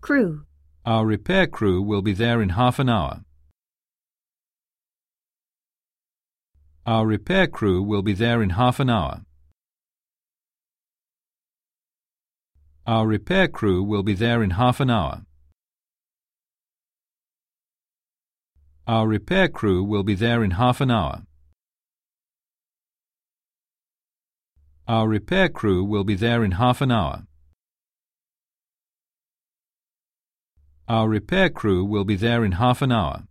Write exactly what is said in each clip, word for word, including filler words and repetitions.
Crew. Our repair crew will be there in half an hour. Our repair crew will be there in half an hour. Our repair crew will be there in half an hour. Our repair crew will be there in half an hour. Our repair crew will be there in half an hour. Our repair crew will be there in half an hour.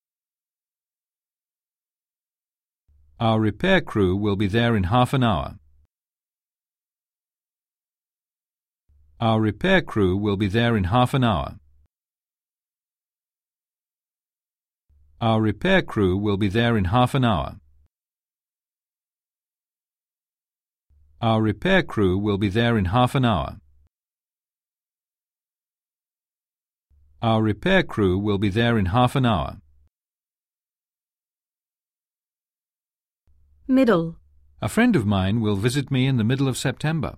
Our repair crew will be there in half an hour. Our repair crew will be there in half an hour. Our repair crew will be there in half an hour. Our repair crew will be there in half an hour. Our repair crew will be there in half an hour. Middle. A friend of mine will visit me in the middle of September.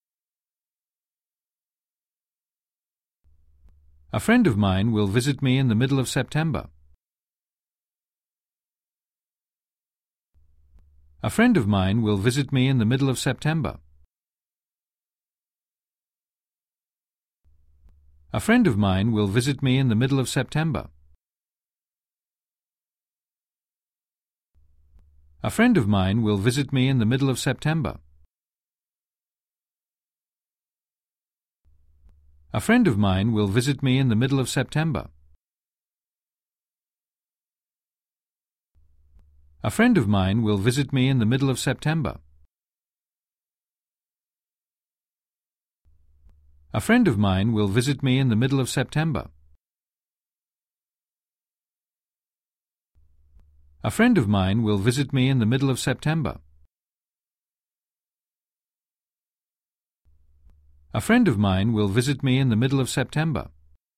A friend of mine will visit me in the middle of September. A friend of mine will visit me in the middle of September. A friend of mine will visit me in the middle of September. A friend of mine will visit me in the middle of September. A friend of mine will visit me in the middle of September. A friend of mine will visit me in the middle of September. A friend of mine will visit me in the middle of September. A friend of mine will visit me in the middle of September. A friend of mine will visit me in the middle of September.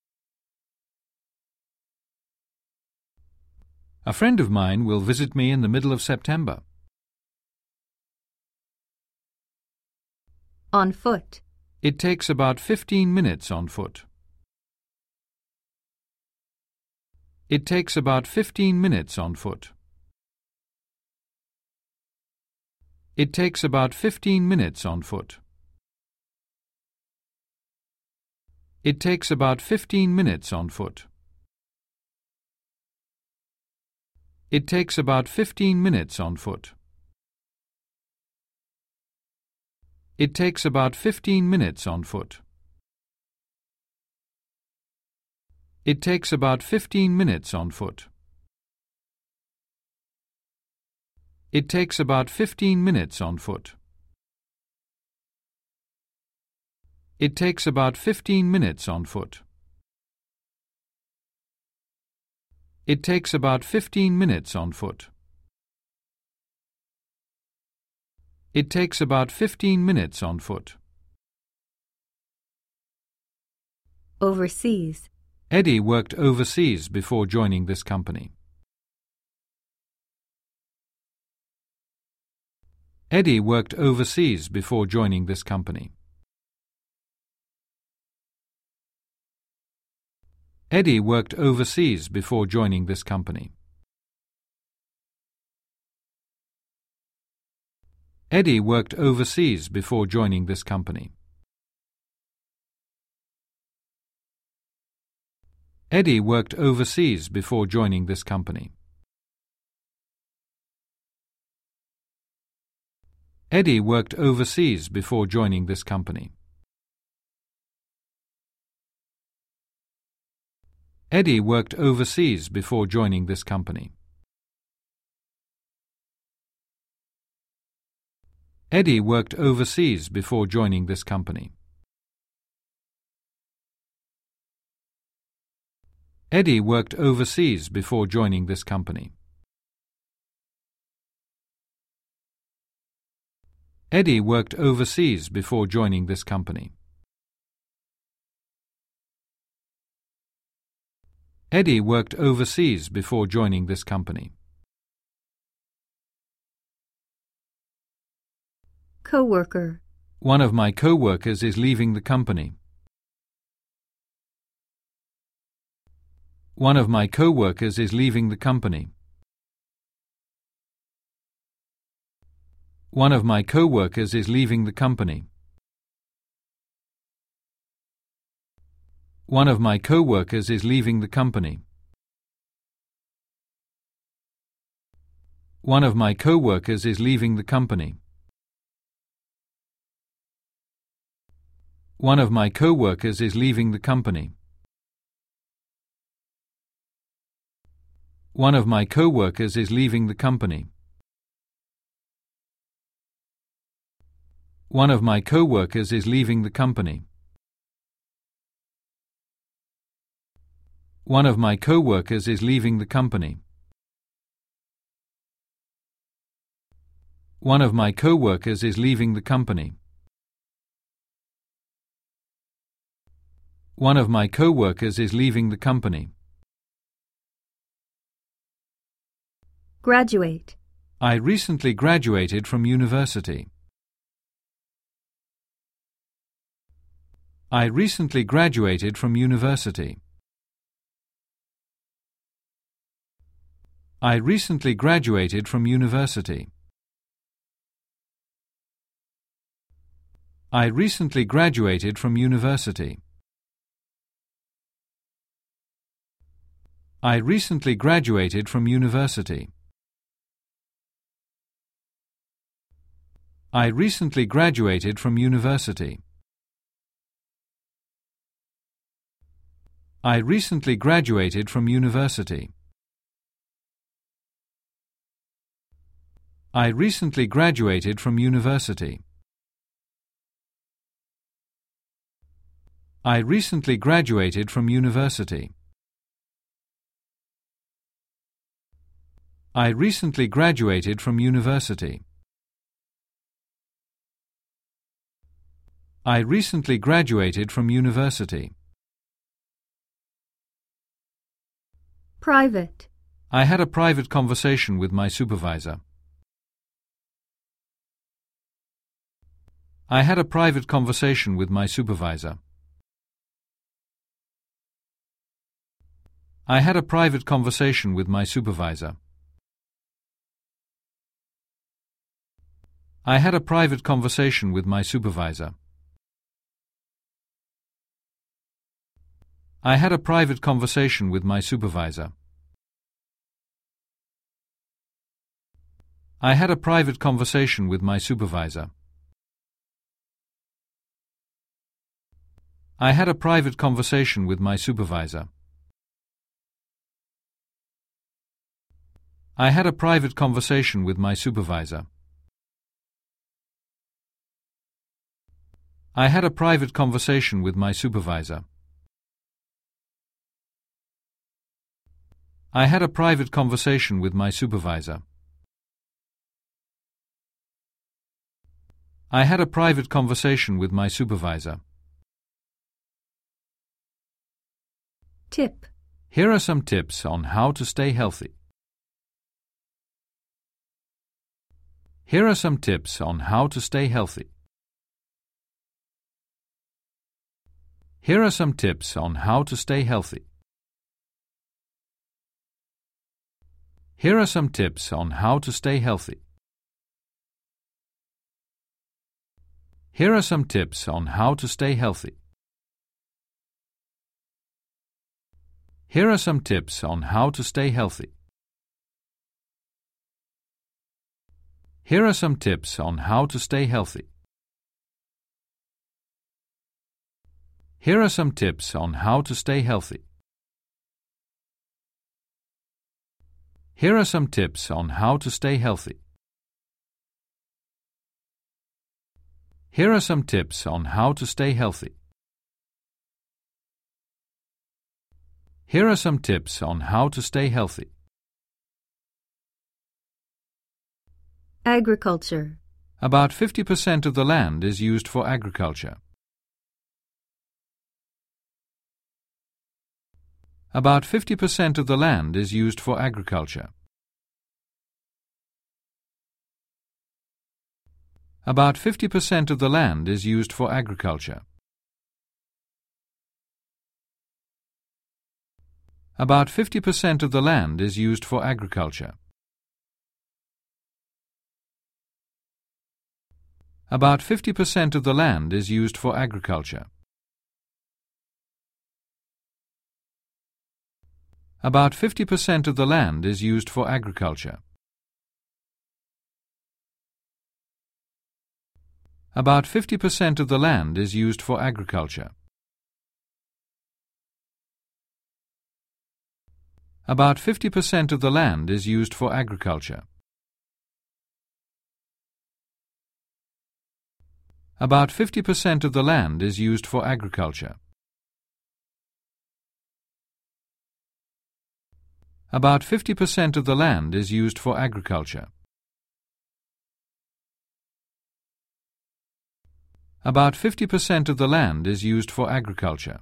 A friend of mine will visit me in the middle of September. On foot. It takes about fifteen minutes on foot. It takes about fifteen minutes on foot. It takes about fifteen minutes on foot. It takes about fifteen minutes on foot. It takes about fifteen minutes on foot. It takes about fifteen minutes on foot. It takes about fifteen minutes on foot. It takes about fifteen minutes on foot. It takes about fifteen minutes on foot. It takes about fifteen minutes on foot. It takes about fifteen minutes on foot. Overseas. Eddie worked overseas before joining this company. Eddie worked overseas before joining this company. Eddie worked overseas before joining this company. Eddie worked overseas before joining this company. Eddie worked overseas before joining this company. Eddie worked overseas before joining this company. Eddie worked overseas before joining this company. Eddie worked overseas before joining this company. Eddie worked overseas before joining this company. Eddie worked overseas before joining this company. Eddie worked overseas before joining this company. Co-worker. One of my co-workers is leaving the company. One of my co-workers is leaving the company. One of my co-workers is leaving the company. One of my co-workers is leaving the company. One of my co-workers is leaving the company. One of my co-workers is leaving the company. One of my co-workers is leaving the company. One of my co-workers is leaving the company. One of my co-workers is leaving the company. One of my co-workers is leaving the company. One of my co-workers is leaving the company. Graduate. I recently graduated from university. I recently graduated from university. I recently graduated from university. I recently graduated from university. I recently graduated from university. I recently graduated from university. I recently graduated from university. I recently graduated from university. I recently graduated from university. I recently graduated from university. I recently graduated from university. Private. I had a private conversation with my supervisor. I had a private conversation with my supervisor. I had a private conversation with my supervisor. I had a private conversation with my supervisor. I had a private conversation with my supervisor. I had a private conversation with my supervisor. I had a private conversation with my supervisor. I had a private conversation with my supervisor. I had a private conversation with my supervisor. I had a private conversation with my supervisor. I had a private conversation with my supervisor. Tip. Here are some tips on how to stay healthy. Here are some tips on how to stay healthy. Here are some tips on how to stay healthy. Here are some tips on how to stay healthy. Here are some tips on how to stay healthy. Here are some tips on how to stay healthy. Here are some tips on how to stay healthy. Here are some tips on how to stay healthy. Here are some tips on how to stay healthy. Here are some tips on how to stay healthy. Here are some tips on how to stay healthy. Agriculture. About fifty percent of the land is used for agriculture. About fifty percent of the land is used for agriculture. About fifty percent of the land is used for agriculture. About fifty percent of the land is used for agriculture. About fifty percent of the land is used for agriculture. About fifty percent of the land is used for agriculture. About fifty percent of the land is used for agriculture. About fifty percent of the land is used for agriculture. About fifty percent of the land is used for agriculture. About fifty percent of the land is used for agriculture. About fifty percent of the land is used for agriculture.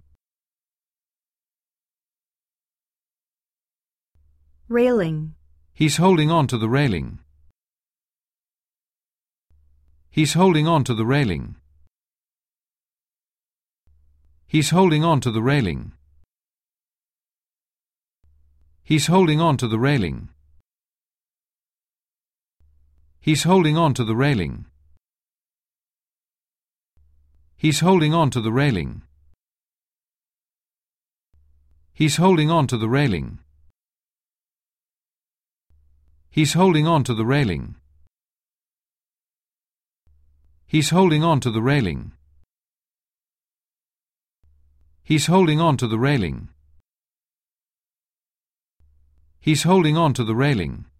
Railing. He's holding on to the railing. He's holding on to the railing. He's holding on to the railing. He's holding on to the railing. He's holding on to the railing. He's holding on to the railing. He's holding on to the railing. He's holding on to the railing. He's holding on to the railing. He's holding on to the railing. He's holding on to the railing.